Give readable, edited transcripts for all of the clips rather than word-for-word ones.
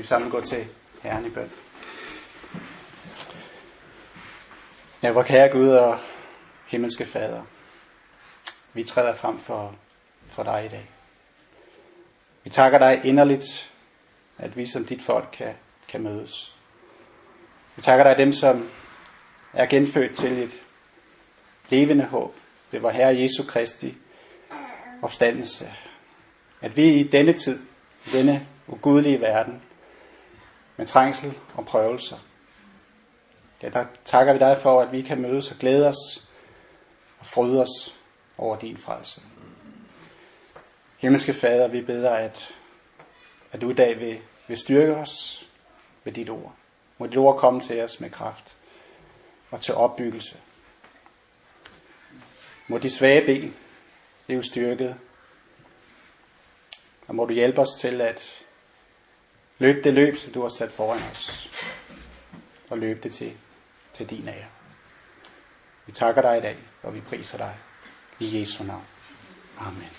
sammen gå til Herren i bøn. Ja, hvor kære Gud og himmelske Fader, vi træder frem for dig i dag. Vi takker dig inderligt, at vi som dit folk kan mødes. Vi takker dig dem, som er genfødt til et levende håb ved vor Herre Jesu Kristi opstandelse. At vi i denne tid, i denne ugudelige verden, med trængsel og prøvelser, ja, der takker vi dig for, at vi kan mødes og glæde os og fryde os over din frelse. Himmelske Fader, vi beder, at du i dag vil styrke os ved dit ord. Må dit ord komme til os med kraft og til opbyggelse. Må de svage ben blive styrket. Og må du hjælpe os til at løbe det løb, som du har sat foran os. Og løbe det til din ære. Vi takker dig i dag, og vi priser dig. I Jesu navn. Amen.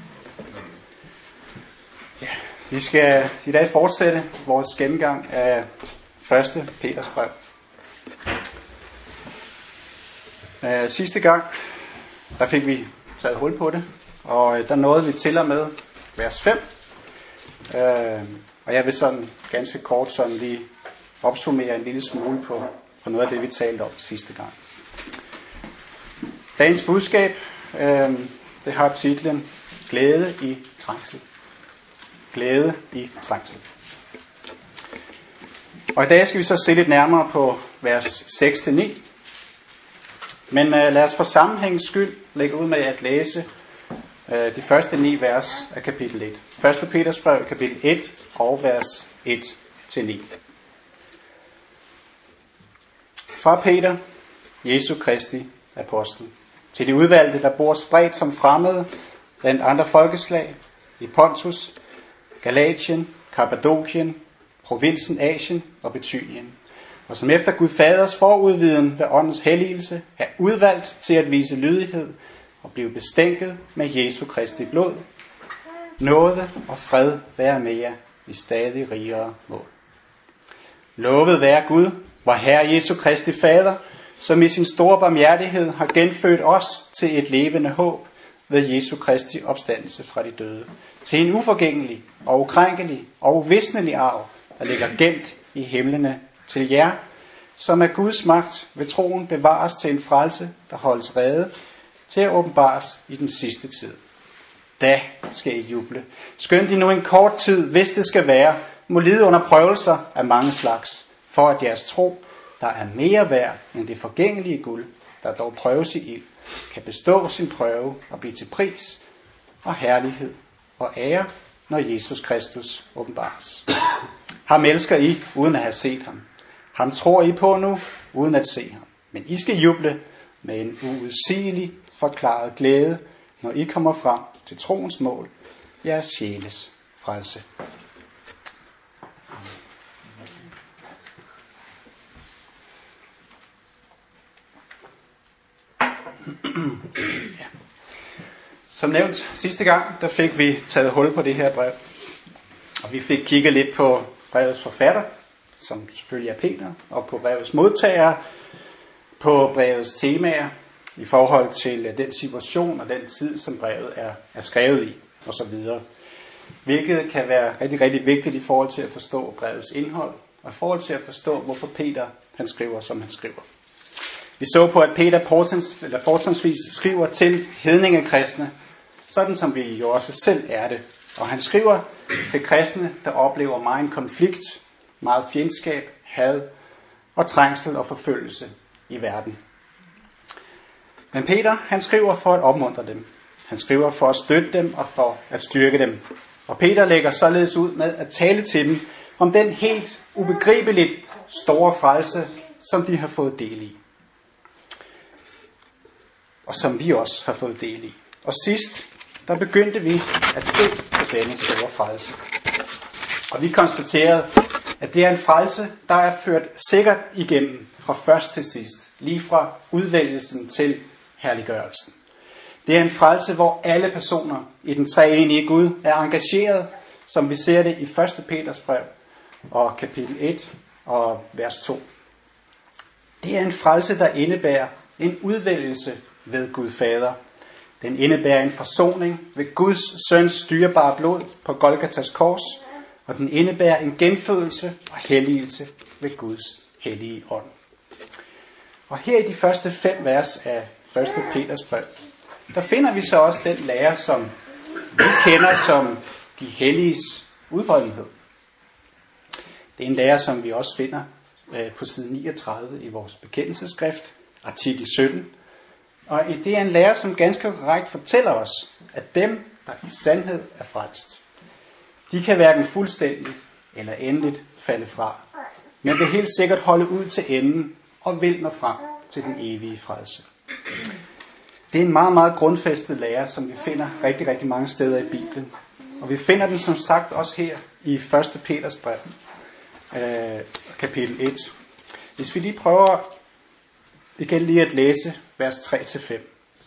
Ja, vi skal i dag fortsætte vores gennemgang af 1. Peters brev. Sidste gang, der fik vi taget hul på det, og der nåede vi til og med vers 5. Og jeg vil sådan ganske kort sådan lige opsummere en lille smule på noget af det, vi talte om sidste gang. Dagens budskab, det har titlen Glæde i trængsel. Glæde i trængsel. Og i dag skal vi så se lidt nærmere på vers 6-9. Men lad os for sammenhængens skyld lægge ud med at læse de første 9 vers af kapitel 1. 1. Peters brev, kapitel 1 og vers 1-9. Fra Peter, Jesu Kristi apostel, til de udvalgte, der bor spredt som fremmede blandt andre folkeslag i Pontus, Galatien, Kappadokien, provinsen Asien og Bithynien, og som efter Gud Faders forudviden ved åndens helligelse er udvalgt til at vise lydighed og blive bestænket med Jesu Kristi blod. Nåde og fred være med jer i stadig rigere mål. Lovet være Gud, vor Herre Jesu Kristi Fader, som i sin store barmhjertighed har genfødt os til et levende håb ved Jesu Kristi opstandelse fra de døde, til en uforgængelig og ukrænkelig og uvisnelig arv, der ligger gemt i himlene til jer, som af Guds magt ved troen bevares til en frelse, der holdes rede til at åbenbares i den sidste tid. Da skal I juble. Skønt I nu en kort tid, hvis det skal være, må lide under prøvelser af mange slags, for at jeres tro, der er mere værd end det forgængelige guld, der dog prøves i ild, kan bestå sin prøve og blive til pris og herlighed og ære, når Jesus Kristus åbenbares. Ham elsker I, uden at have set ham. Ham tror I på nu, uden at se ham. Men I skal juble med en uudsigelig forklaret glæde, når I kommer frem til troens mål, jeres sjæles frelse. Ja. Som nævnt sidste gang, der fik vi taget hul på det her brev. Og vi fik kigget lidt på brevets forfatter, som selvfølgelig er Peter, og på brevets modtagere, på brevets temaer i forhold til den situation og den tid, som brevet er skrevet i, osv. Hvilket kan være rigtig, rigtig vigtigt i forhold til at forstå brevets indhold, og i forhold til at forstå, hvorfor Peter han skriver, som han skriver. Vi så på, at Peter fortrinsvis skriver til hedningekristne, sådan som vi jo også selv er det. Og han skriver til kristne, der oplever meget konflikt, meget fjendskab, had og trængsel og forfølgelse i verden. Men Peter, han skriver for at opmuntre dem. Han skriver for at støtte dem og for at styrke dem. Og Peter lægger således ud med at tale til dem om den helt ubegribeligt store frelse, som de har fået del i. Og som vi også har fået del i. Og sidst, der begyndte vi at se på denne store frelse. Og vi konstaterede, at det er en frelse, der er ført sikkert igennem fra først til sidst. Lige fra udvælgelsen til herliggørelsen. Det er en frelse, hvor alle personer i den treenige Gud er engageret, som vi ser det i 1. Peters brev, og kapitel 1 og vers 2. Det er en frelse, der indebærer en udvælgelse ved Gud Fader. Den indebærer en forsoning ved Guds søns dyrebare blod på Golgatas kors, og den indebærer en genfødelse og helligelse ved Guds hellige ånd. Og her i de første 5 vers af 1. Peters brev, der finder vi så også den lære, som vi kender som de helliges udholdenhed. Det er en lære, som vi også finder på side 39 i vores bekendelsesskrift, artikel 17. Og det er en lære, som ganske korrekt fortæller os, at dem, der i sandhed er frelst, de kan hverken fuldstændigt eller endeligt falde fra, men vil helt sikkert holde ud til enden og vil nå frem til den evige frelse. Det er en meget, meget grundfæstet lære, som vi finder rigtig, rigtig mange steder i Bibelen. Og vi finder den som sagt også her i 1. Peters brev, kapitel 1. Hvis vi lige prøver igen lige at læse vers 3-5.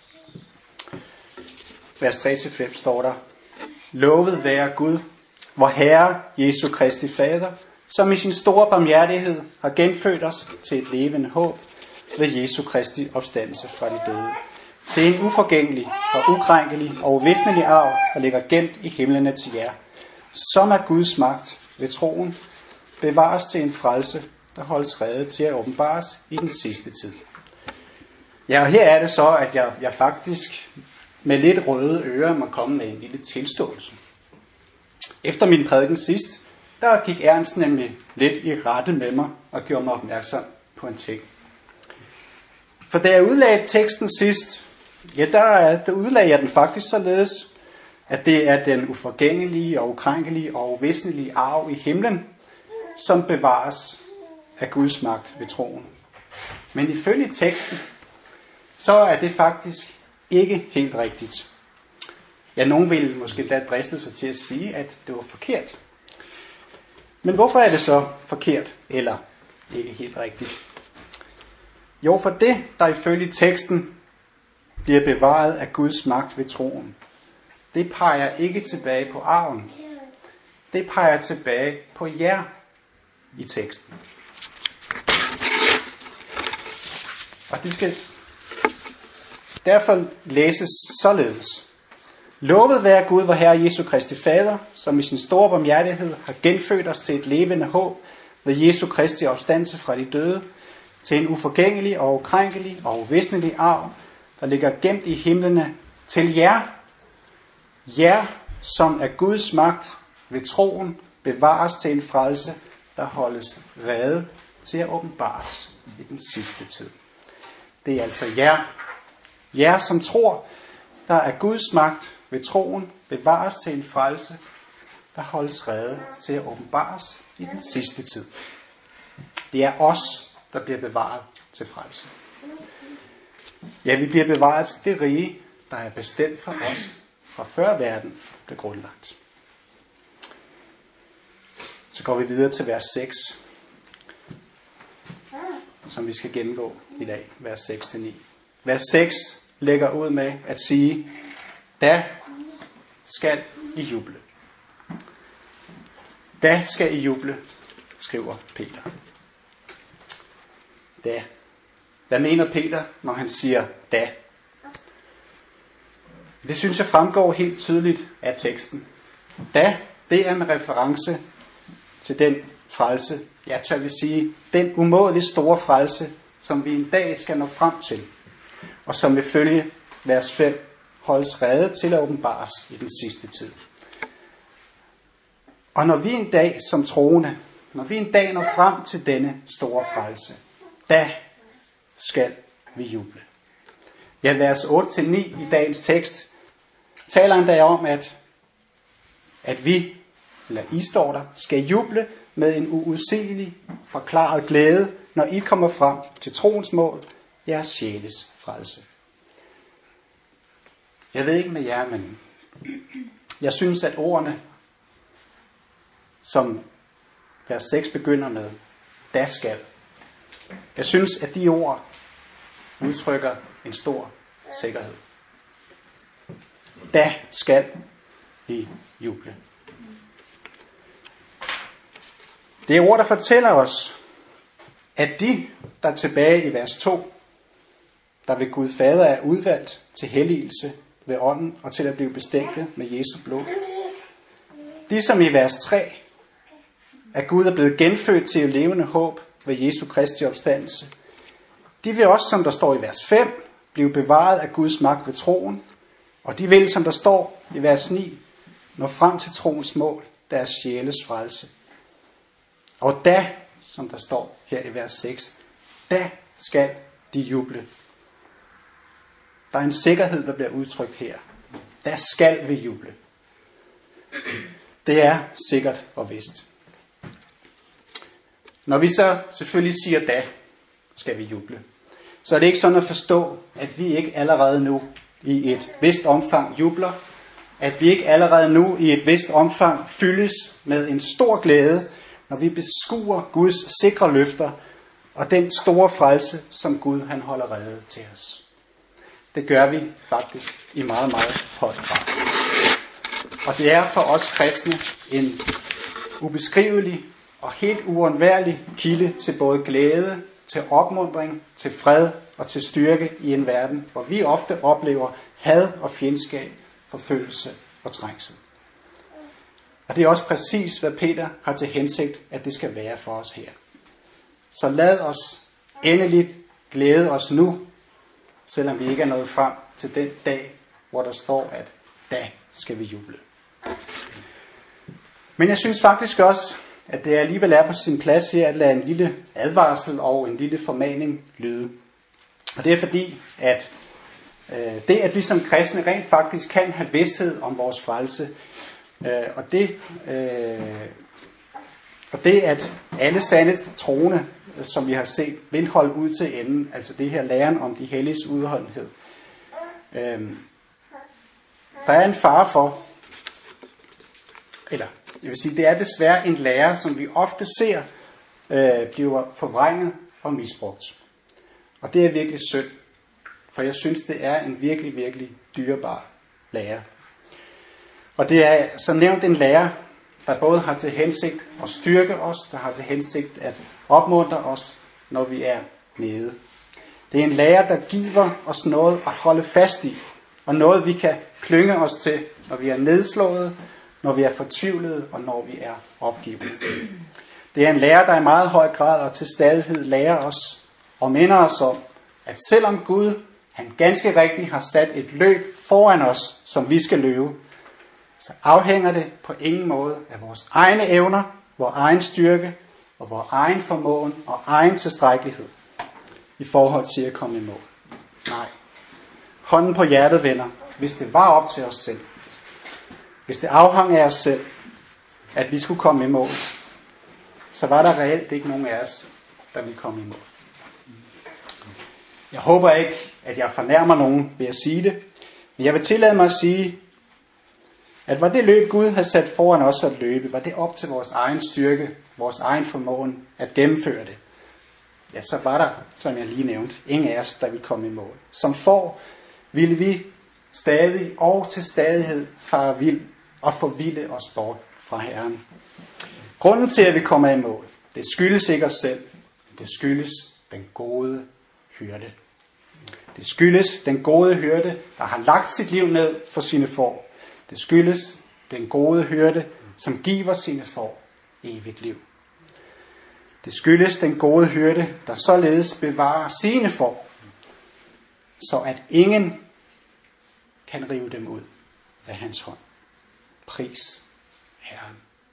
Vers 3-5 står der: Lovet være Gud, vor Herre Jesu Kristi Fader, som i sin store barmhjertighed har genfødt os til et levende håb ved Jesu Kristi opstandelse fra de døde, til en uforgængelig og ukrænkelig og uvisnelig arv, der ligger gemt i himlene til jer, som er Guds magt ved troen, bevares til en frelse, der holdes rede til at åbenbares i den sidste tid. Ja, og her er det så, at jeg faktisk med lidt røde ører må komme med en lille tilståelse. Efter min prædiken sidst, der gik Ernst nemlig lidt i rette med mig og gjorde mig opmærksom på en ting. For da jeg udlagde teksten sidst, ja, der udlagde jeg den faktisk således, at det er den uforgængelige og ukrænkelige og uvisnelige arv i himlen, som bevares af Guds magt ved troen. Men ifølge teksten, så er det faktisk ikke helt rigtigt. Ja, nogen vil måske da driste sig til at sige, at det var forkert. Men hvorfor er det så forkert, eller ikke helt rigtigt? Jo, for det, der ifølge teksten bliver bevaret af Guds magt ved troen, det peger ikke tilbage på arven. Det peger tilbage på jer i teksten. Og det skal derfor læses således: Lovet være Gud, vor Herre Jesu Kristi Fader, som i sin store barmhjertighed har genfødt os til et levende håb ved Jesu Kristi opstandelse fra de døde, til en uforgængelig og ukrænkelig og uvisnelig arv, der ligger gemt i himlene, til jer, som er Guds magt ved troen, bevares til en frelse, der holdes rede til at åbenbares i den sidste tid. Det er altså jer som tror, der er Guds magt ved troen, bevares til en frelse, der holdes rede til at åbenbares i den sidste tid. Det er os, der bliver bevaret til frelse. Ja, vi bliver bevaret til det rige, der er bestemt for os, fra før verden blev grundlagt. Så går vi videre til vers 6, som vi skal gennemgå i dag, vers 6-9. Vers 6 lægger ud med at sige: Da skal I juble. Da skal I juble, skriver Peter. Da. Hvad mener Peter, når han siger da? Det synes jeg fremgår helt tydeligt af teksten. Da, det er med reference til den frelse, jeg tør vil sige, den umådeligt store frelse, som vi en dag skal nå frem til, og som ifølge vers 5 holdes rede til at åbenbares i den sidste tid. Og når vi en dag som troende, når vi en dag når frem til denne store frelse, da skal vi juble. Ja, vers 8-9 i dagens tekst taler endda om, at vi, eller I står der, skal juble med en uudsigelig forklaret glæde, når I kommer frem til troens mål, jeres sjæles frelse. Jeg ved ikke med jer, men jeg synes, at ordene, som vers 6 begynder med, da skal, jeg synes, at de ord udtrykker en stor sikkerhed. Da skal vi juble. Det er ord, der fortæller os, at de, der er tilbage i vers 2, der ved Gud Fader er udvalgt til helligelse ved ånden og til at blive bestænket med Jesu blod. De, som i vers 3, at Gud er blevet genfødt til levende håb ved Jesu Kristi opstandelse, de vil også, som der står i vers 5, blive bevaret af Guds magt ved troen, og de vil, som der står i vers 9, nå frem til troens mål, deres sjæles frelse. Og da, som der står her i vers 6, da skal de juble. Der er en sikkerhed, der bliver udtrykt her. Da skal vi juble. Det er sikkert og vist. Når vi så selvfølgelig siger da, skal vi juble, så er det ikke sådan at forstå, at vi ikke allerede nu i et vist omfang jubler, at vi ikke allerede nu i et vist omfang fyldes med en stor glæde, når vi beskuer Guds sikre løfter og den store frelse, som Gud han holder rede til os. Det gør vi faktisk i meget, meget høj grad. Og det er for os kristne en ubeskrivelig og helt uundværlig kilde til både glæde, til opmuntring, til fred og til styrke i en verden, hvor vi ofte oplever had og fjendskab, forfølgelse og trængsel. Og det er også præcis, hvad Peter har til hensigt, at det skal være for os her. Så lad os endeligt glæde os nu, selvom vi ikke er nået frem til den dag, hvor der står, at da skal vi juble. Men jeg synes faktisk også, at det alligevel er på sin plads her at lade en lille advarsel og en lille formaning lyde. Og det er fordi, at det, at vi som kristne rent faktisk kan have vidsthed om vores frelse, og det, at alle sande troende, som vi har set, vil holde ud til enden, altså det her læren om de helliges udholdenhed. Der er en fare for, eller jeg vil sige, det er desværre en lære, som vi ofte ser bliver forvrænget og misbrugt. Og det er virkelig synd, for jeg synes, det er en virkelig, virkelig dyrebar lære. Og det er som nævnt en lære, der både har til hensigt at styrke os, der har til hensigt at opmuntre os, når vi er nede. Det er en lære, der giver os noget at holde fast i, og noget vi kan klynge os til, når vi er nedslået, når vi er fortvivlede og når vi er opgivende. Det er en lære, der i meget høj grad og til stadighed lærer os og minder os om, at selvom Gud, han ganske rigtigt har sat et løb foran os, som vi skal løbe, så afhænger det på ingen måde af vores egne evner, vores egen styrke og vores egen formåen og egen tilstrækkelighed i forhold til at komme i mål. Nej. Hånden på hjertet, venner, hvis det var op til os selv, hvis det afhang af os selv, at vi skulle komme i mål, så var der reelt ikke nogen af os, der ville komme i mål. Jeg håber ikke, at jeg fornærmer nogen ved at sige det, men jeg vil tillade mig at sige, at var det løb, Gud havde sat foran os at løbe, var det op til vores egen styrke, vores egen formåen at gennemføre det, ja, så var der, som jeg lige nævnte, ingen af os, der ville komme i mål. Som får ville vi stadig og til stadighed fare vild og forvilde os bort fra Herren. Grunden til, at vi kommer i mål, det skyldes ikke os selv, det skyldes den gode hyrde. Det skyldes den gode hyrde, der har lagt sit liv ned for sine får. Det skyldes den gode hyrde, som giver sine får evigt liv. Det skyldes den gode hyrde, der således bevarer sine får, så at ingen kan rive dem ud af hans hånd. Pris Herren.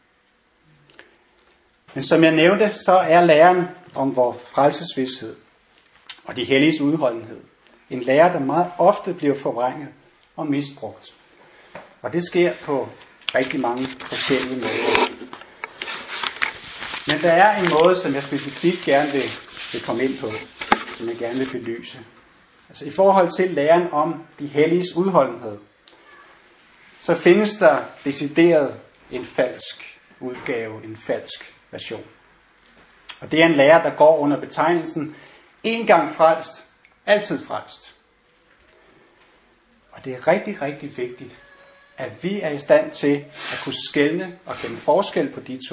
Men som jeg nævnte, så er læren om vor frelsesvidshed og de helliges udholdenhed en lære, der meget ofte bliver forvrænget og misbrugt. Og det sker på rigtig mange forskellige måder. Men der er en måde, som jeg specifikt gerne vil komme ind på, som jeg gerne vil belyse. Altså i forhold til læren om de helliges udholdenhed, så findes der decideret en falsk udgave, en falsk version. Og det er en lære, der går under betegnelsen en gang frelst, altid frelst. Og det er rigtig, rigtig vigtigt, at vi er i stand til at kunne skelne og kende forskel på de to.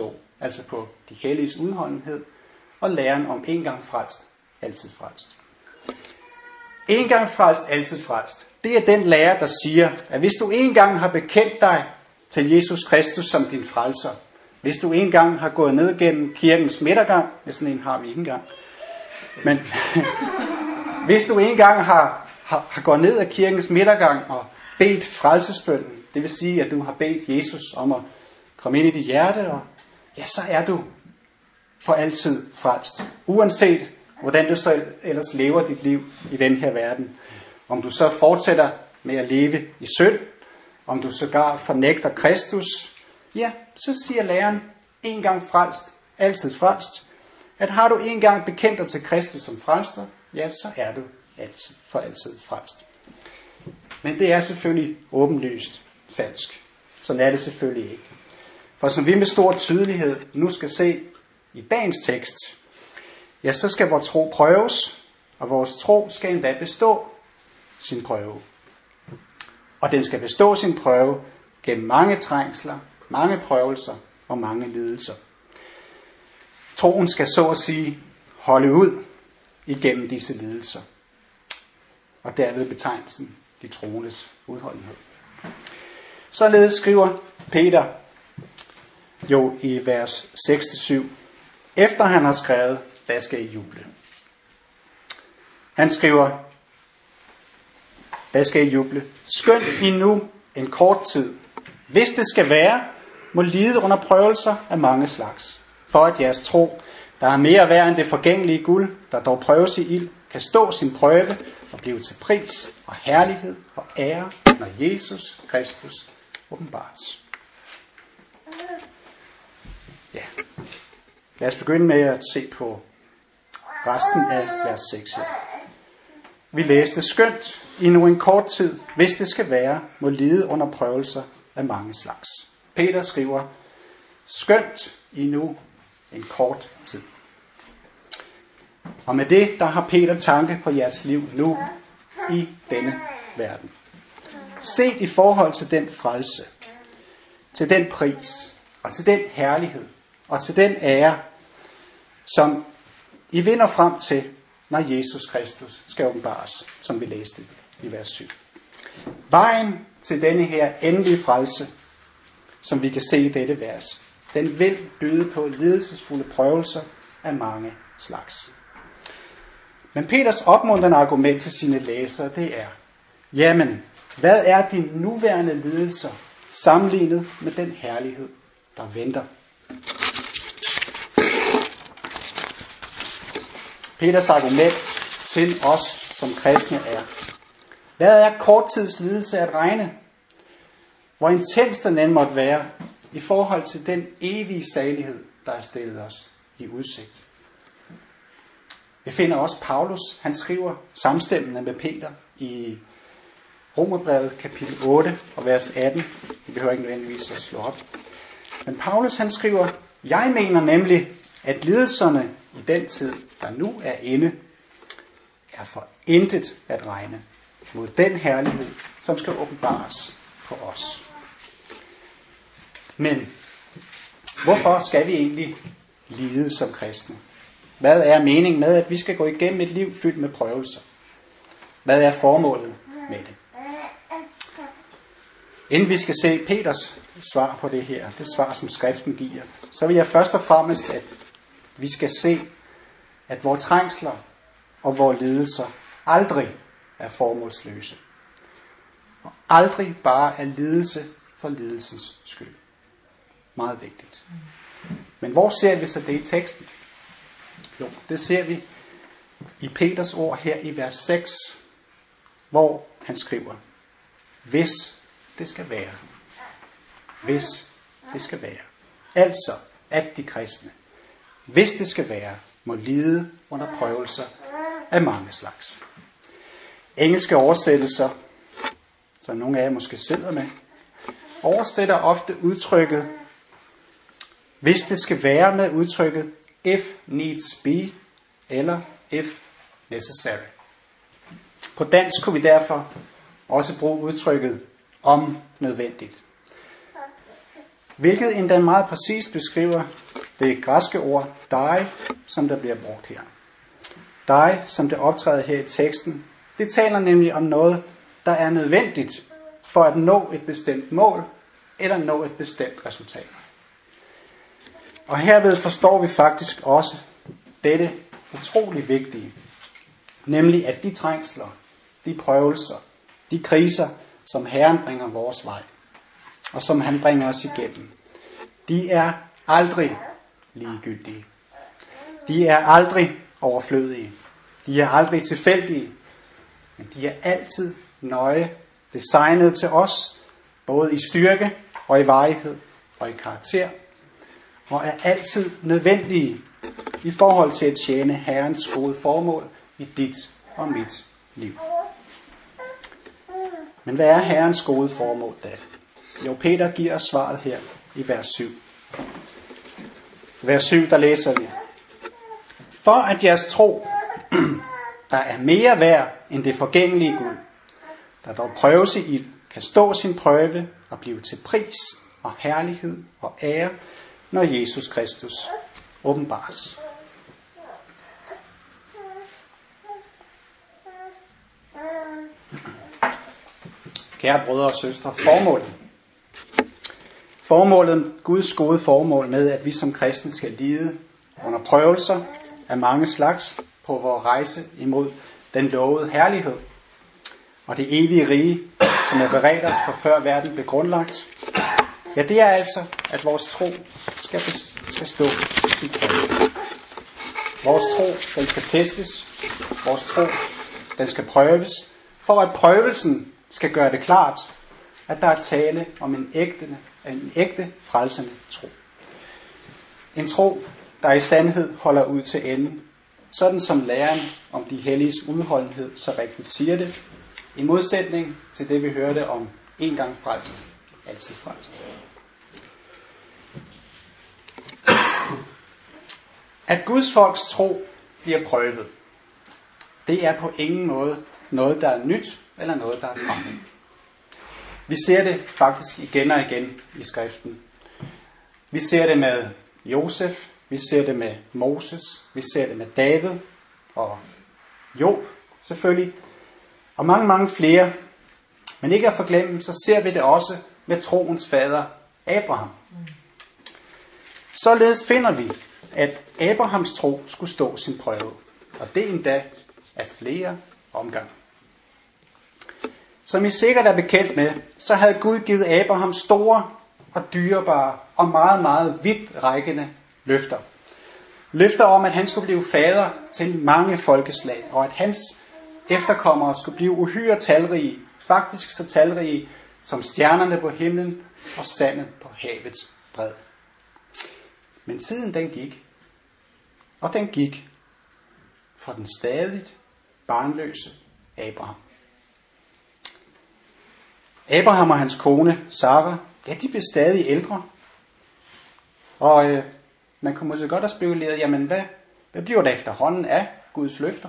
altså på de helliges udholdenhed, og læren om en gang frelst, altid frelst. En gang frelst, altid frelst. Det er den lære, der siger, at hvis du en gang har bekendt dig til Jesus Kristus som din frelser, hvis du en gang har gået ned gennem kirkens midtergang, sådan en har vi ikke engang, men hvis du en gang har gået ned ad kirkens midtergang og bedt frelsesbønnen, det vil sige, at du har bedt Jesus om at komme ind i dit hjerte, og ja, så er du for altid frelst. Uanset hvordan du så ellers lever dit liv i den her verden. Om du så fortsætter med at leve i synd, om du sågar fornægter Kristus, ja, så siger læreren, en gang frelst, altid frelst, at har du en gang bekendt dig til Kristus som frelster, ja, så er du for altid frelst. Men det er selvfølgelig åbenlyst falsk. Sådan er det selvfølgelig ikke. For som vi med stor tydelighed nu skal se i dagens tekst, ja, så skal vores tro prøves, og vores tro skal endda bestå sin prøve. Og den skal bestå sin prøve gennem mange trængsler, mange prøvelser og mange lidelser. Troen skal så at sige holde ud igennem disse lidelser. Og derved betegnelsen de troendes udholdenhed. Således skriver Peter jo i vers 6-7, efter han har skrevet, der skal I juble. Han skriver, der skal I juble. Skønt I nu en kort tid, hvis det skal være, må lide under prøvelser af mange slags, for at jeres tro, der er mere værd end det forgængelige guld, der dog prøves i ild, kan stå sin prøve og blive til pris og herlighed og ære, når Jesus Kristus åbenbares. Ja. Lad os begynde med at se på resten af vers 6 her. Vi læste, skønt i nu en kort tid, hvis det skal være, må lide under prøvelser af mange slags. Peter skriver, skønt i nu en kort tid. Og med det, der har Peter tanke på jeres liv nu i denne verden. Set i forhold til den frelse, til den pris, og til den herlighed, og til den ære, som I vinder frem til, når Jesus Kristus skal åbenbares, som vi læste i vers 7. Vejen til denne her endelige frelse, som vi kan se i dette vers, den vil byde på lidelsesfulde prøvelser af mange slags. Men Peters opmuntrende argument til sine læsere, det er, jamen, hvad er de nuværende lidelser sammenlignet med den herlighed, der venter? Peters argument til os som kristne er, hvad er kort tids lidelse at regne? Hvor intens den end måtte være i forhold til den evige salighed, der er stillet os i udsigt. Vi finder også Paulus, han skriver samstemmende med Peter i Romerbrevet kapitel 8 og vers 18. Vi behøver ikke nødvendigvis at slå op. Men Paulus han skriver, jeg mener nemlig, at lidelserne i den tid, der nu er inde, er for intet at regne mod den herlighed, som skal åbenbares på os. Men hvorfor skal vi egentlig lide som kristne? Hvad er meningen med, at vi skal gå igennem et liv fyldt med prøvelser? Hvad er formålet med det? Inden vi skal se Peters svar på det her, det svar, som skriften giver, så vil jeg først og fremmest, at vi skal se, at vores trængsler og vores lidelser aldrig er formålsløse. Og aldrig bare er lidelse for lidelsens skyld. Meget vigtigt. Men hvor ser vi så det i teksten? Jo, det ser vi i Peters ord her i vers 6, hvor han skriver, hvis det skal være. Hvis det skal være. Altså, at de kristne, hvis det skal være, må lide under prøvelser af mange slags. Engelske oversættelser, som nogle af jer måske sidder med, oversætter ofte udtrykket, hvis det skal være, med udtrykket if needs be, eller if necessary. På dansk kunne vi derfor også bruge udtrykket om nødvendigt. Hvilket endda meget præcist beskriver det græske ord dai, som der bliver brugt her. Dai, som det optræder her i teksten, det taler nemlig om noget, der er nødvendigt for at nå et bestemt mål eller nå et bestemt resultat. Og herved forstår vi faktisk også dette utrolig vigtige, nemlig at de trængsler, de prøvelser, de kriser, som Herren bringer vores vej, og som han bringer os igennem, de er aldrig ligegyldige. De er aldrig overflødige. De er aldrig tilfældige. Men de er altid nøje designet til os, både i styrke og i varighed og i karakter, og er altid nødvendige i forhold til at tjene Herrens gode formål i dit og mit liv. Men hvad er Herrens gode formål da? Jo, Peter giver os svaret her i vers 7. I vers 7, der læser vi: For at jeres tro, der er mere værd end det forgængelige guld, der dog prøves i ild, kan stå sin prøve og blive til pris og herlighed og ære, når Jesus Kristus åbenbares. Kære brødre og søstre, formålet, Guds gode formål med, at vi som kristne skal lide under prøvelser af mange slags på vores rejse imod den lovede herlighed og det evige rige, som er beredt os for før verden blev grundlagt. Ja, det er altså, at vores tro skal stå i prøve. Vores tro, den skal testes. Vores tro, den skal prøves, for at prøvelsen skal gøre det klart, at der er tale om en ægte frelsende tro. En tro, der i sandhed holder ud til enden, sådan som læren om de helliges udholdenhed så rigtigt siger det, i modsætning til det, vi hørte om en gang frelst, altid frelst. At Guds folks tro bliver prøvet, det er på ingen måde noget, der er nyt, eller noget, der er fremmed. Vi ser det faktisk igen og igen i skriften. Vi ser det med Josef, vi ser det med Moses, vi ser det med David og Job selvfølgelig, og mange flere. Men ikke at forglemme, så ser vi det også med troens fader Abraham. Således finder vi, at Abrahams tro skulle stå sin prøve, og det endda af flere omgange. Som I sikkert er bekendt med, så havde Gud givet Abraham store og dyrebare og meget, meget vidtrækkende løfter. Løfter om, at han skulle blive fader til mange folkeslag, og at hans efterkommere skulle blive uhyre talrige, faktisk så talrige som stjernerne på himlen og sandet på havets bred. Men tiden den gik, og den gik for den stadigt barnløse Abraham. Abraham og hans kone, Sara, ja, de blev stadig ældre. Og man kunne måske godt have spekuleret, jamen hvad bliver der efterhånden af Guds løfter?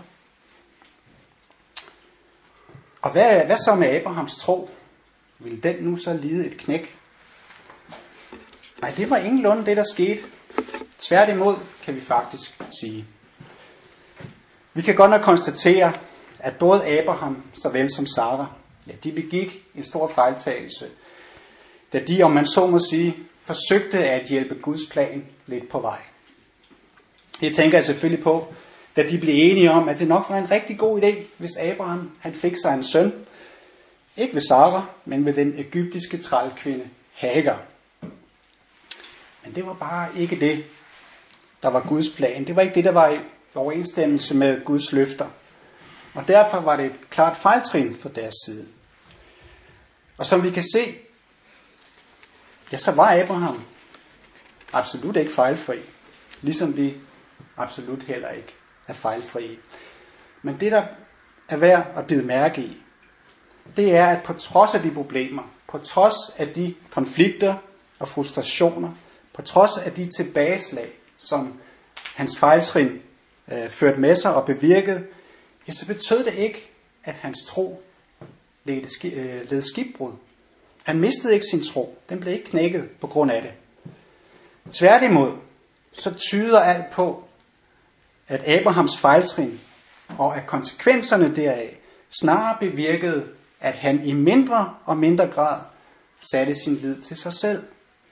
Og hvad så med Abrahams tro? Ville den nu så lide et knæk? Nej, det var ingenlunde det, der skete. Tværtimod kan vi faktisk sige. Vi kan godt nok konstatere, at både Abraham såvel som Sara, ja, de begik en stor fejltagelse, da de, om man så må sige, forsøgte at hjælpe Guds plan lidt på vej. Det tænker jeg selvfølgelig på, da de blev enige om, at det nok var en rigtig god idé, hvis Abraham han fik sig en søn. Ikke ved Sara, men ved den egyptiske trælkvinde Hagar. Men det var bare ikke det, der var Guds plan. Det var ikke det, der var i overensstemmelse med Guds løfter. Og derfor var det et klart fejltrin fra deres side. Og som vi kan se, ja, så var Abraham absolut ikke fejlfri. Ligesom vi absolut heller ikke er fejlfri. Men det, der er værd at bide mærke i, det er, at på trods af de problemer, på trods af de konflikter og frustrationer, på trods af de tilbageslag, som hans fejltrin førte med sig og bevirkede, ja, så betød det ikke, at hans tro led skibbrud. Han mistede ikke sin tro. Den blev ikke knækket på grund af det. Tværtimod, så tyder alt på, at Abrahams fejltrin og at konsekvenserne deraf snarere bevirkede, at han i mindre og mindre grad satte sin lid til sig selv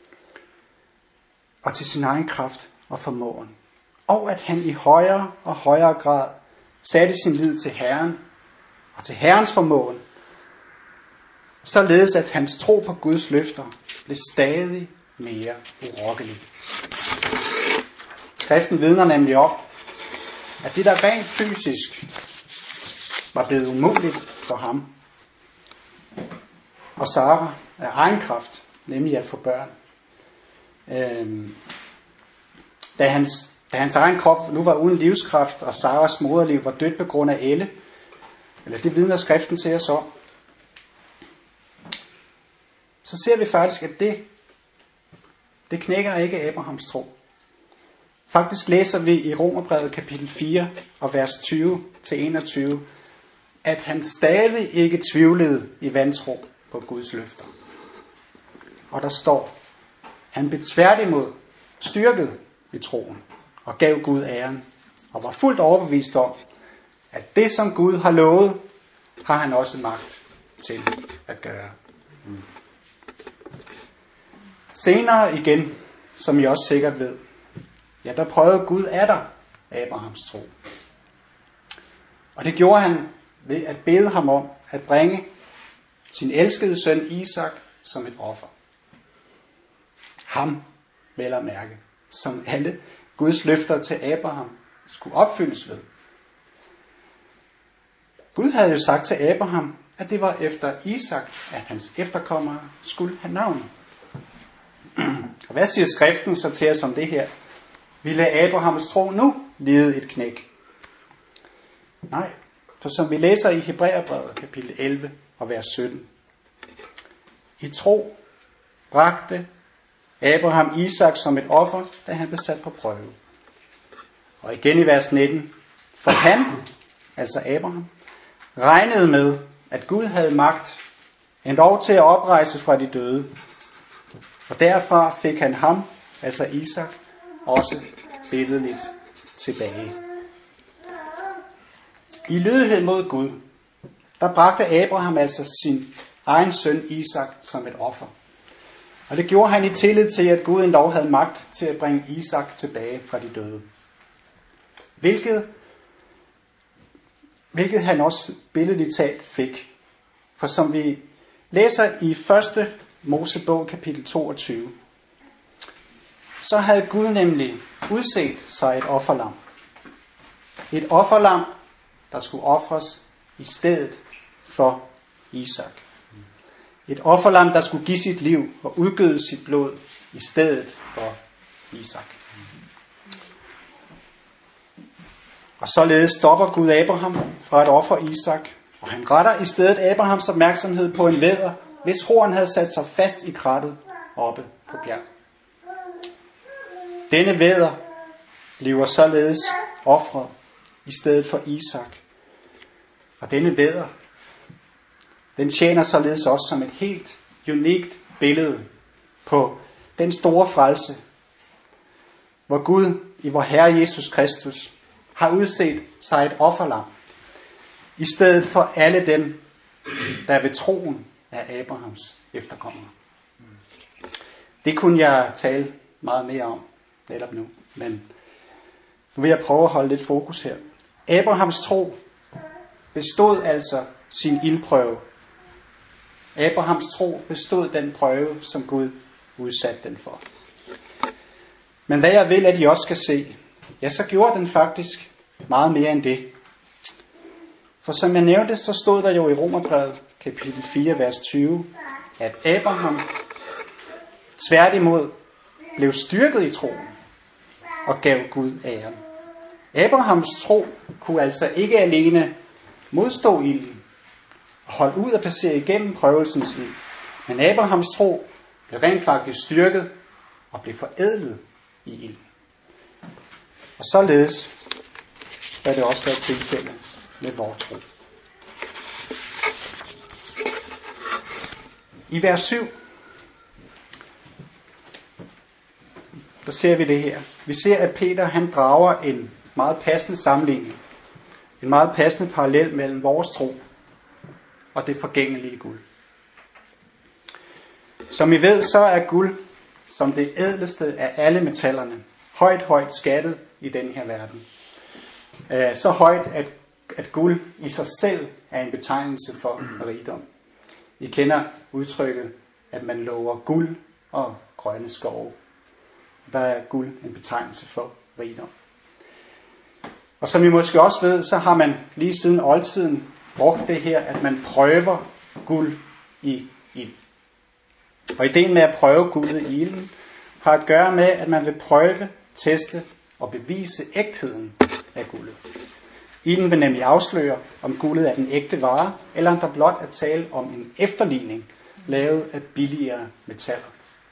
og til sin egen kraft og formåen. Og at han i højere og højere grad satte sin lid til Herren og til Herrens formåen, således at hans tro på Guds løfter blev stadig mere urokkelig. Skriften vidner nemlig om, at det der rent fysisk var blevet umuligt for ham og Sara af egen kraft, nemlig at få børn. Da hans egen krop nu var uden livskraft, og Saras moderliv var dødt på grund af Elle, eller det vidner skriften til os om, så ser vi faktisk, at det knækker ikke Abrahams tro. Faktisk læser vi i Romerbrevet kapitel 4 og vers 20-21, at han stadig ikke tvivlede i vantro på Guds løfter. Og der står, han blev tværtimod styrket i troen og gav Gud æren, og var fuldt overbevist om, at det som Gud har lovet, har han også magt til at gøre. Senere igen, som I også sikkert ved, ja, der prøvede Gud atter Abrahams tro. Og det gjorde han ved at bede ham om at bringe sin elskede søn Isak som et offer. Ham, vel at mærke, som alle Guds løfter til Abraham skulle opfyldes ved. Gud havde jo sagt til Abraham, at det var efter Isak, at hans efterkommere skulle have navn. Og hvad siger skriften så til os om det her? Ville Abrahams tro nu lide et knæk? Nej, for som vi læser i Hebræerbrevet kapitel 11 og vers 17. I tro bragte Abraham Isak som et offer, da han blev sat på prøve. Og igen i vers 19. For han, altså Abraham, regnede med, at Gud havde magt endog til at oprejse fra de døde. Og derfra fik han ham, altså Isak, også billedligt tilbage. I lydighed mod Gud, der bragte Abraham altså sin egen søn Isak som et offer. Og det gjorde han i tillid til, at Gud endog havde magt til at bringe Isak tilbage fra de døde. Hvilket han også billedligt talt fik. For som vi læser i 1. Mosebog kapitel 22, så havde Gud nemlig udset sig et offerlam. Et offerlam, der skulle ofres i stedet for Isak. Et offerlam, der skulle give sit liv og udgyde sit blod i stedet for Isak. Og således stopper Gud Abraham fra at ofre Isak, og han retter i stedet Abrahams opmærksomhed på en vædder, hvis horn havde sat sig fast i krattet oppe på bjerget. Denne vædder bliver således ofret i stedet for Isak. Og denne vædder, den tjener således også som et helt unikt billede på den store frelse, hvor Gud i vor Herre Jesus Kristus har udset sig et offerlam, i stedet for alle dem, der ved troen er Abrahams efterkommere. Det kunne jeg tale meget mere om netop nu, men nu vil jeg prøve at holde lidt fokus her. Abrahams tro bestod altså sin ildprøve. Abrahams tro bestod den prøve, som Gud udsatte den for. Men hvad jeg vil, at I også skal se, ja, så gjorde den faktisk meget mere end det. For som jeg nævnte, så stod der jo i Romerbrevet kapitel 4, vers 20, at Abraham tværtimod blev styrket i troen og gav Gud æren. Abrahams tro kunne altså ikke alene modstå ilden og holde ud og passere igennem prøvelsens ild, men Abrahams tro blev rent faktisk styrket og blev forædlet i ilden. Og således er det også været tilfældet med vores tro. I vers 7, der ser vi det her. Vi ser, at Peter han drager en meget passende sammenligning. En meget passende parallel mellem vores tro og det forgængelige guld. Som I ved, så er guld som det ædleste af alle metallerne højt skattet i den her verden. Så højt, at guld i sig selv er en betegnelse for rigdom. I kender udtrykket, at man lover guld og grønne skove. Der er guld en betegnelse for rigdom. Og som I måske også ved, så har man lige siden oldtiden brugt det her, at man prøver guld i ild. Og ideen med at prøve guldet i ilden har at gøre med, at man vil prøve, teste og bevise ægtheden af guldet. Ilden vil nemlig afsløre, om guldet er den ægte vare, eller om der blot er tale om en efterligning, lavet af billigere metaller.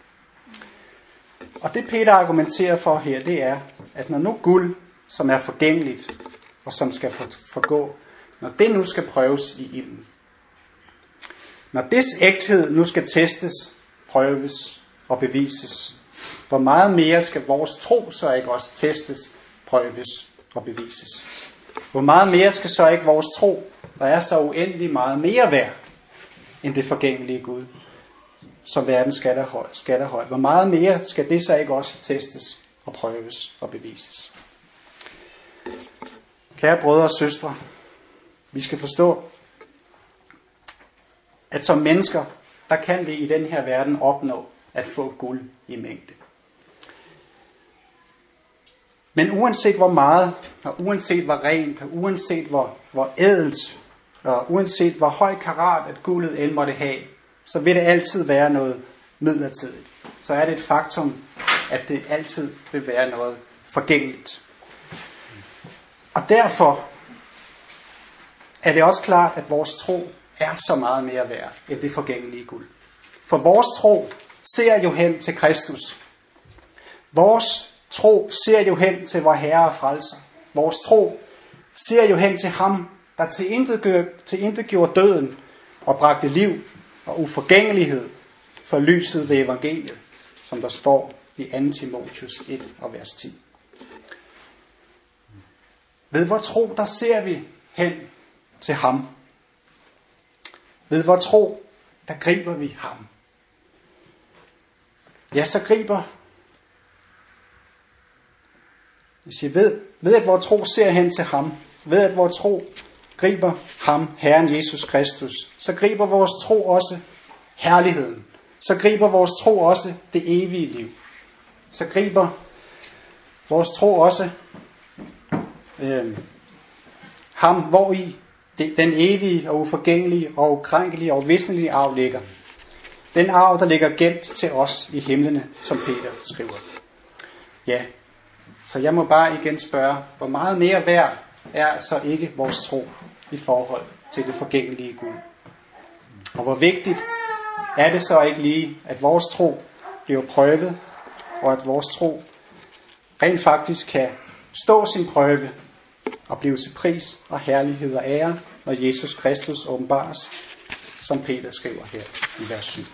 Og det Peter argumenterer for her, det er, at når nu guld, som er forgængeligt og som skal forgå, når det nu skal prøves i ilden, når dets ægthed nu skal testes, prøves og bevises, hvor meget mere skal vores tro så ikke også testes, prøves og bevises? Hvor meget mere skal så ikke vores tro, der er så uendelig meget mere værd end det forgængelige Gud, som verden skatter højt? Hvor meget mere skal det så ikke også testes og prøves og bevises? Kære brødre og søstre, vi skal forstå, at som mennesker, der kan vi i den her verden opnå at få guld i mængde. Men uanset hvor meget, og uanset hvor rent, og uanset hvor ædelt, og uanset hvor høj karat at guldet end måtte have, så vil det altid være noget midlertidigt. Så er det et faktum, at det altid vil være noget forgængeligt. Og derfor er det også klart, at vores tro er så meget mere værd end det forgængelige guld. For vores tro ser jo hen til Kristus. Vores tro ser jo hen til vor Herre og Frelser. Vores tro ser jo hen til ham, der tilintetgjorde døden og bragte liv og uforgængelighed for lyset ved evangeliet, som der står i 2. Timotheus 1 og vers 10. Ved vor tro, der ser vi hen til ham. Ved vor tro, der griber vi ham. Ja, så griber. Hvis I ved at vor tro ser hen til ham, ved at vor tro griber ham, Herren Jesus Kristus, så griber vores tro også herligheden. Så griber vores tro også det evige liv. Så griber vores tro også ham, hvor i den evige og uforgængelige og ukrænkelige og uvisnelige arv ligger. Den arv, der ligger gemt til os i himlene, som Peter skriver. Ja, så jeg må bare igen spørge, hvor meget mere værd er så ikke vores tro i forhold til det forgængelige Gud? Og hvor vigtigt er det så ikke lige, at vores tro bliver prøvet, og at vores tro rent faktisk kan stå sin prøve og blive til pris og herlighed og ære, når Jesus Kristus åbenbares, som Peter skriver her i vers 7.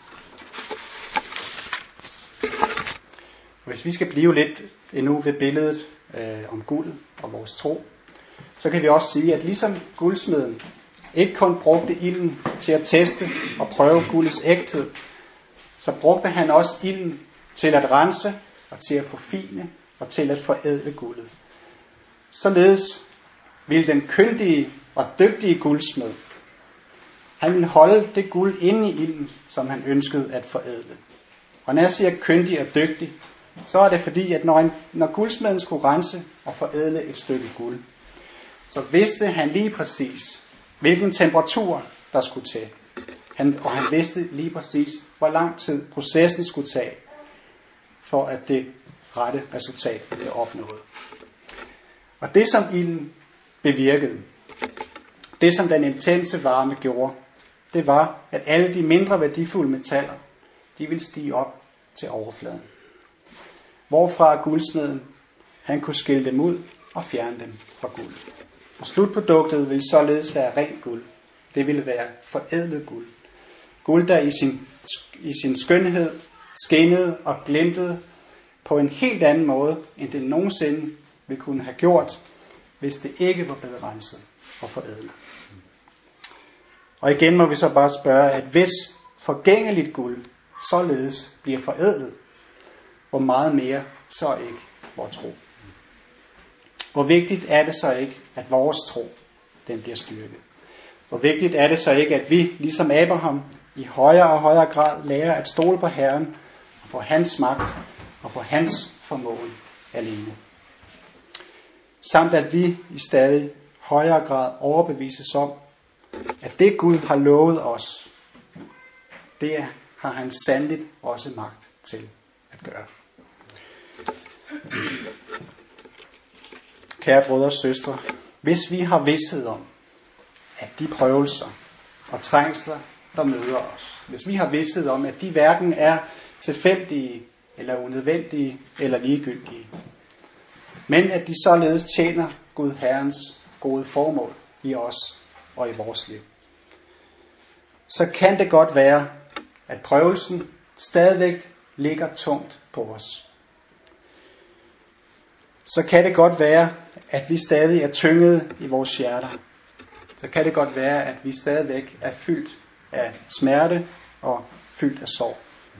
Og hvis vi skal blive lidt endnu ved billedet om guldet og vores tro, så kan vi også sige, at ligesom guldsmeden ikke kun brugte ilden til at teste og prøve guldets ægthed, så brugte han også ilden til at rense og til at forfine og til at forædle guldet. Således ville den kyndige og dygtige guldsmed, han ville holde det guld inde i ilden, som han ønskede at forædle. Og når jeg siger kyndig og dygtig, så er det fordi, at når guldsmeden skulle rense og forædle et stykke guld, så vidste han lige præcis, hvilken temperatur der skulle til. Og han vidste lige præcis, hvor lang tid processen skulle tage, for at det rette resultat blev opnået. Og det, som ilden bevirkede, det som den intense varme gjorde, det var, at alle de mindre værdifulde metaller, de ville stige op til overfladen. Hvorfra guldsmeden, han kunne skille dem ud og fjerne dem fra guld. Og slutproduktet ville således være rent guld. Det ville være forædlet guld. Guld, der i sin skønhed skinnede og glimtede på en helt anden måde, end det nogensinde ville kunne have gjort, hvis det ikke var blevet renset og forædlet. Og igen må vi så bare spørge, at hvis forgængeligt guld således bliver forædlet, hvor meget mere så ikke vores tro? Hvor vigtigt er det så ikke, at vores tro, den bliver styrket? Hvor vigtigt er det så ikke, at vi, ligesom Abraham, i højere og højere grad lærer at stole på Herren, og på hans magt og på hans formåen alene? Samt at vi i stadig højere grad overbevises om, at det Gud har lovet os, det har han sandeligt også magt til at gøre. Kære brødre og søstre, hvis vi har vidsthed om, at de prøvelser og trængsler, der møder os, hvis vi har vidsthed om, at de hverken er tilfældige eller unødvendige eller ligegyldige, men at de således tjener Gud Herrens gode formål i os og i vores liv, så kan det godt være, at prøvelsen stadigvæk ligger tungt på os. Så kan det godt være, at vi stadig er tynget i vores hjerter. Så kan det godt være, at vi stadigvæk er fyldt af smerte og fyldt af sorg.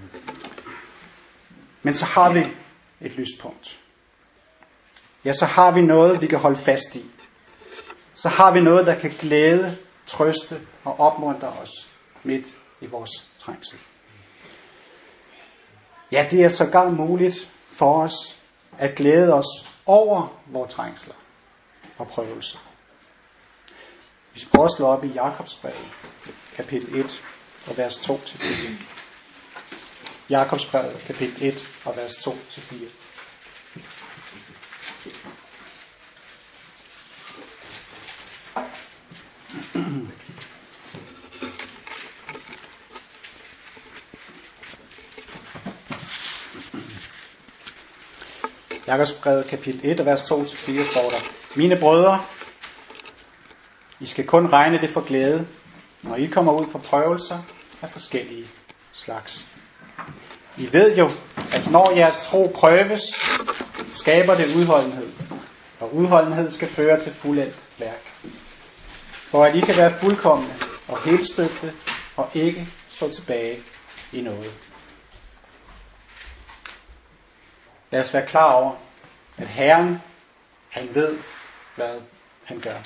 Men så har vi et lyspunkt. Ja, så har vi noget, vi kan holde fast i. Så har vi noget, der kan glæde, trøste og opmuntre os midt i vores trængsel. Ja, det er sågar muligt for os at glæde os over vores trængsler og prøvelser. Vi skal prøve at slå op i Jakobsbrevet, kapitel 1 og vers 2-4. Jakobsbrevet, kapitel 1 og vers 2-4. Jakobsbrevet kapitel 1 og vers 2-4 står der: Mine brødre, I skal kun regne det for glæde, når I kommer ud for prøvelser af forskellige slags. I ved jo, at når jeres tro prøves, skaber det udholdenhed, og udholdenhed skal føre til fuldendt værk. For at I kan være fuldkomne og helstøbte og ikke stå tilbage i noget. Lad os være klar over, at Herren, han ved, hvad han gør.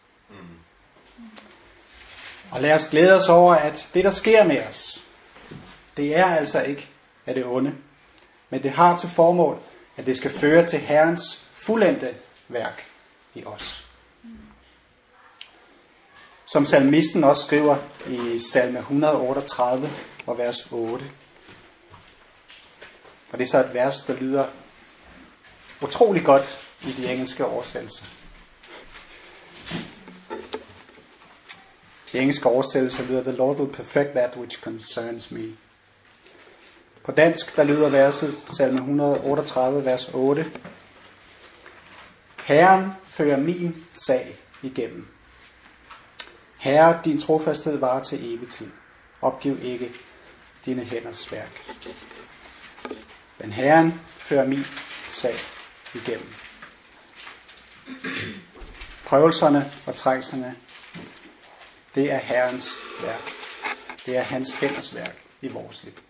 Og lad os glæde os over, at det, der sker med os, det er altså ikke af det onde, men det har til formål, at det skal føre til Herrens fuldendte værk i os. Som salmisten også skriver i salme 138 og vers 8. Og det er så et vers, der lyder utrolig godt i de engelske oversættelser. De engelske oversættelser lyder: The Lord will perfect that which concerns me. På dansk, der lyder verset, salme 138, vers 8. Herren fører min sag igennem. Herre, din trofasthed varer til evig tid. Opgiv ikke dine hænders værk. Men Herren fører min sag igennem. Prøvelserne og trængslerne, det er Herrens værk. Det er hans hænders værk i vores liv.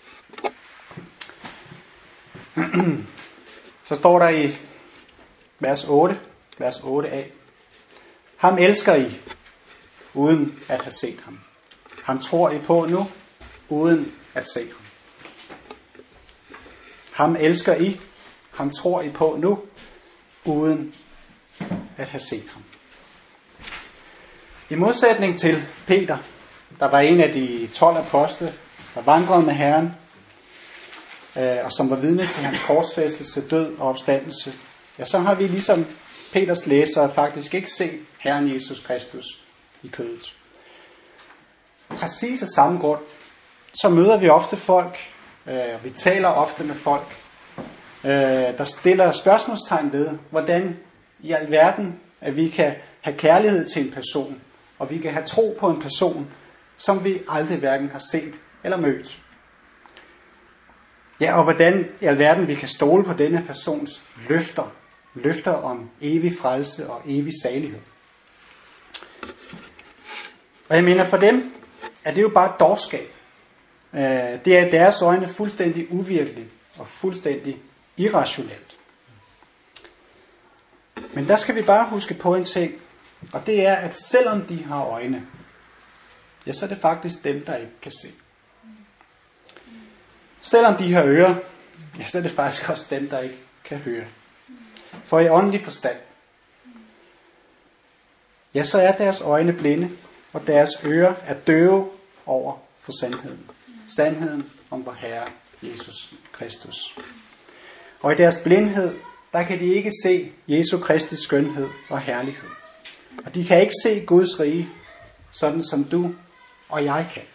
Så står der i vers 8a. Ham elsker I, uden at have set ham. Ham tror I på nu, uden at se ham. Ham elsker I, ham tror I på nu, uden at have set ham. I modsætning til Peter, der var en af de 12 apostle, der vandrede med Herren, og som var vidne til hans korsfæstelse, død og opstandelse, ja, så har vi ligesom Peters læsere faktisk ikke set Herren Jesus Kristus i kødet. Præcis af samme grund, så møder vi ofte folk, og vi taler ofte med folk, der stiller spørgsmålstegn ved, hvordan i alverden, at vi kan have kærlighed til en person, og vi kan have tro på en person, som vi aldrig hverken har set eller mødt. Ja, og hvordan i alverden vi kan stole på denne persons løfter. Løfter om evig frelse og evig salighed. Og jeg mener, for dem er det jo bare et dårskab. Det er i deres øjne fuldstændig uvirkeligt og fuldstændig irrationelt. Men der skal vi bare huske på en ting, og det er, at selvom de har øjne, ja, så er det faktisk dem, der ikke kan se. Selvom de har ører, ja, så er det faktisk også dem, der ikke kan høre. For i åndelig forstand, ja, så er deres øjne blinde, og deres ører er døve over for sandheden. Sandheden om vor Herre Jesus Kristus. Og i deres blindhed, der kan de ikke se Jesu Kristi skønhed og herlighed. Og de kan ikke se Guds rige, sådan som du og jeg kan.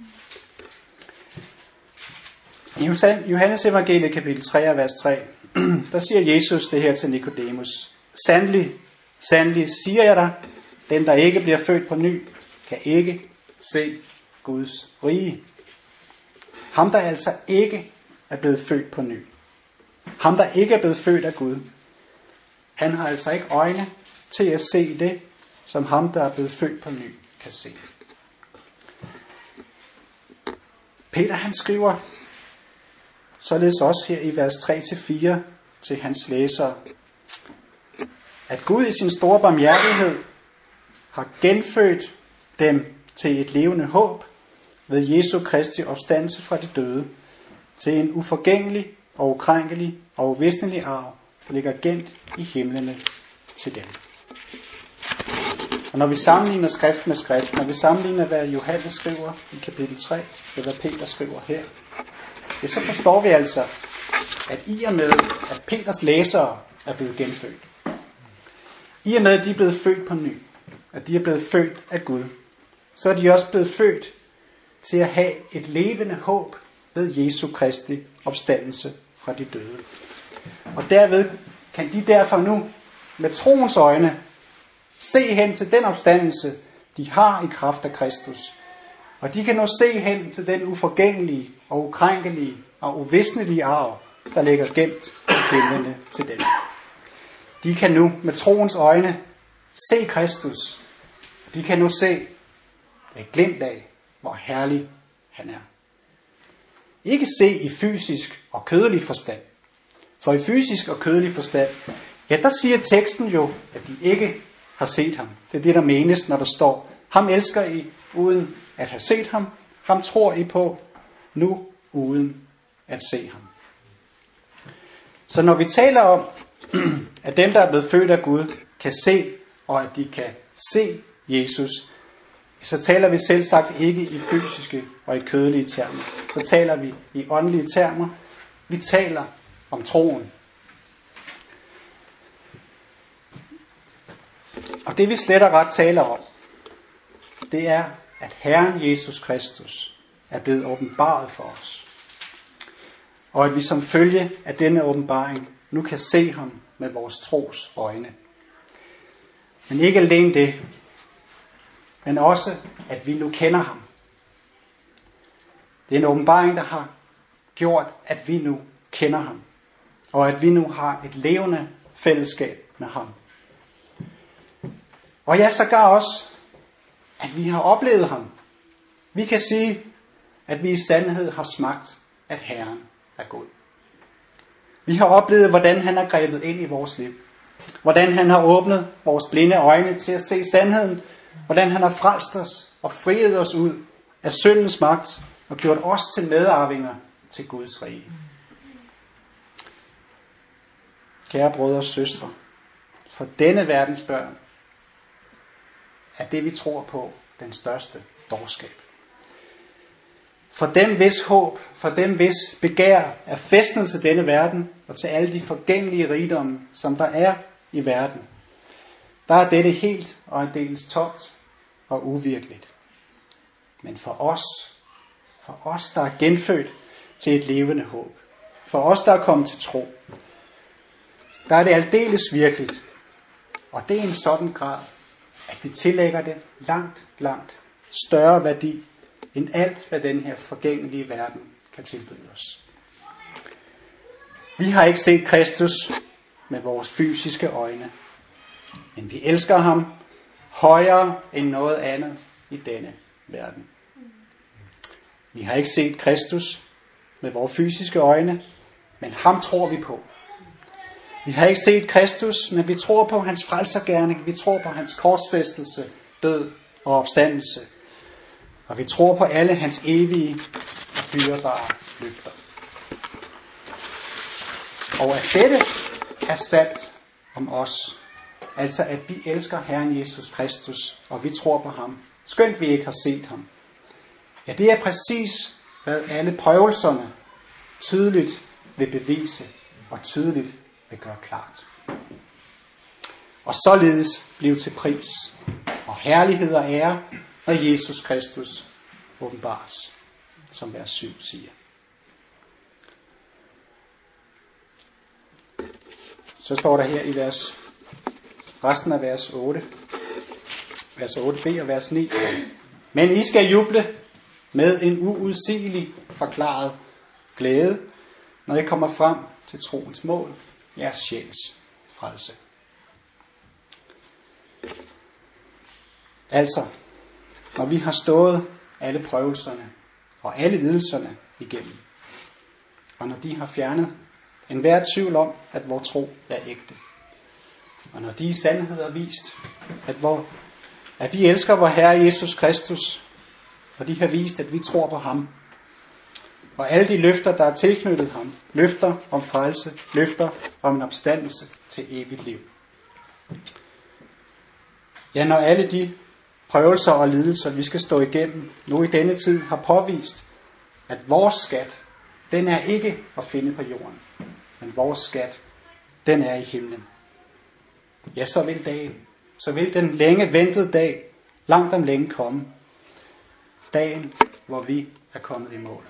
I Johannes evangeliet kapitel 3, vers 3, der siger Jesus det her til Nikodemus. Sandelig, sandelig siger jeg dig, den der ikke bliver født på ny, kan ikke se Guds rige. Ham der altså ikke er blevet født på ny. Ham der ikke er blevet født af Gud. Han har altså ikke øjne til at se det, som ham der er blevet født på ny kan se. Peter han skriver således også her i vers 3-4 til hans læsere, at Gud i sin store barmhjertighed har genfødt dem til et levende håb ved Jesu Kristi opstandelse fra de døde, til en uforgængelig og ukrænkelig og uvisnelig arv, der ligger gemt i himlene til dem. Og når vi sammenligner skrift med skrift, når vi sammenligner, hvad Johannes skriver i kapitel 3, eller hvad Peter skriver her, ja, så forstår vi altså, at i og med, at Peters læsere er blevet genfødt, i og med, at de er blevet født på ny, at de er blevet født af Gud, så er de også blevet født til at have et levende håb ved Jesu Kristi opstandelse fra de døde. Og derved kan de derfor nu med troens øjne se hen til den opstandelse, de har i kraft af Kristus. Og de kan nu se hen til den uforgængelige og ukrænkelige og uvisnelige arv, der ligger gemt i himlene til dem. De kan nu med troens øjne se Kristus. De kan nu se et glimt af, hvor herlig han er. Ikke se i fysisk og kødelig forstand. For i fysisk og kødelig forstand, ja, der siger teksten jo, at de ikke har set ham. Det er det, der menes, når der står, ham elsker I uden at have set ham. Ham tror I på nu uden at se ham. Så når vi taler om, at dem, der er blevet født af Gud, kan se, og at de kan se Jesus, så taler vi selv sagt ikke i fysiske og i kødelige termer. Så taler vi i åndelige termer. Vi taler om troen. Og det vi slet og ret taler om, det er, at Herren Jesus Kristus er blevet åbenbaret for os. Og at vi som følge af denne åbenbaring nu kan se ham med vores tros øjne. Men ikke alene det, men også, at vi nu kender ham. Det er en åbenbaring, der har gjort, at vi nu kender ham. Og at vi nu har et levende fællesskab med ham. Og ja, sågar også, at vi har oplevet ham. Vi kan sige, at vi i sandhed har smagt, at Herren er god. Vi har oplevet, hvordan han har grebet ind i vores liv. Hvordan han har åbnet vores blinde øjne til at se sandheden. Hvordan han har frelst os og friet os ud af syndens magt og gjort os til medarvinger til Guds rige. Kære brødre og søstre, for denne verdens børn er det, vi tror på, den største dårskab. For dem hvis håb, for dem hvis begær er fæstnet til denne verden og til alle de forgængelige rigdomme, som der er i verden, der er dette helt og aldeles tomt og uvirkeligt. Men for os, der er genfødt til et levende håb, for os, der er kommet til tro, der er det aldeles virkeligt. Og det er en sådan grad, at vi tillægger det langt, langt større værdi end alt, hvad den her forgængelige verden kan tilbyde os. Vi har ikke set Kristus med vores fysiske øjne, men vi elsker ham højere end noget andet i denne verden. Vi har ikke set Kristus med vores fysiske øjne, men ham tror vi på. Vi har ikke set Kristus, men vi tror på hans frelsergerning. Vi tror på hans korsfæstelse, død og opstandelse. Og vi tror på alle hans evige og dyrebare løfter. Og at dette er sandt om os, altså at vi elsker Herren Jesus Kristus, og vi tror på ham, skønt vi ikke har set ham. Ja, det er præcis, hvad alle prøvelserne tydeligt vil bevise og tydeligt vil gøre klart. Og således blive til pris og herlighed og ære, når Jesus Kristus åbenbares, som vers 7 siger. Så står der her i resten af vers 8, vers 8b og vers 9. Men I skal juble med en uudsigelig forklaret glæde, når I kommer frem til troens mål, jeres sjæls frelse. Altså, når vi har stået alle prøvelserne og alle lidelserne igennem, og når de har fjernet enhver tvivl om, at vor tro er ægte, og når de i sandhed har vist, at vi elsker vor Herre Jesus Kristus, og de har vist, at vi tror på ham, og alle de løfter, der er tilknyttet ham, løfter om frelse, løfter om en opstandelse til evigt liv. Ja, når alle de prøvelser og lidelser, vi skal stå igennem nu i denne tid, har påvist, at vores skat, den er ikke at finde på jorden, men vores skat, den er i himlen. Ja, så vil den længe ventede dag, langt om længe komme. Dagen, hvor vi er kommet i mål.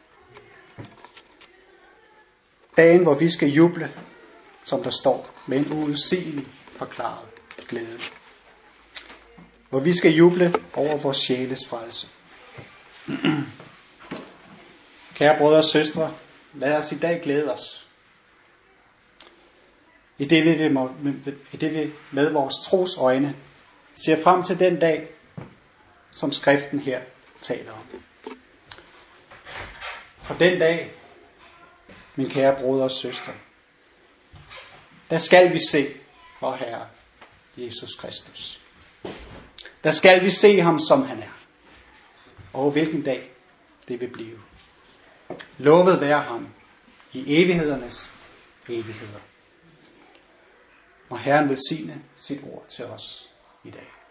Dagen, hvor vi skal juble, som der står, med en uudsigelig forklaret glæde. Hvor vi skal juble over vores sjæles frelse. Kære brødre og søstre, lad os i dag glæde os. I det vi med vores tros øjne ser frem til den dag, som skriften her taler om. For den dag, min kære brødre og søstre, der skal vi se vor Herre Jesus Kristus. Der skal vi se ham, som han er. Og hvilken dag det vil blive. Lovet være ham i evighedernes evigheder. Og Herren velsigne sit ord til os i dag.